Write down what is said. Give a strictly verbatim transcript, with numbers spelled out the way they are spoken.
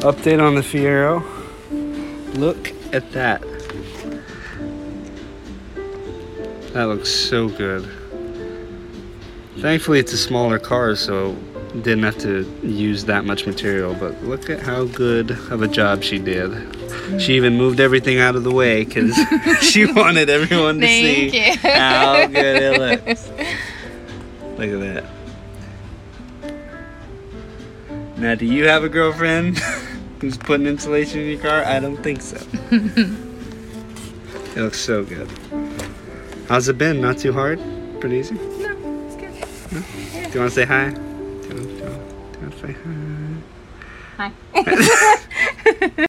Update on the Fiero. Look at that. That looks so good. Thankfully it's a smaller car, so didn't have to use that much material, but look at how good of a job she did. She even moved everything out of the way because she wanted everyone to see Thank you. how good it looks. Look at that. Now, do you have a girlfriend who's putting insulation in your car? I don't think so. It looks so good. How's it been? Not too hard? Pretty easy? No, it's good. No? Yeah. Do you want to say hi? Do you want, do you want, do you want to say hi? Hi.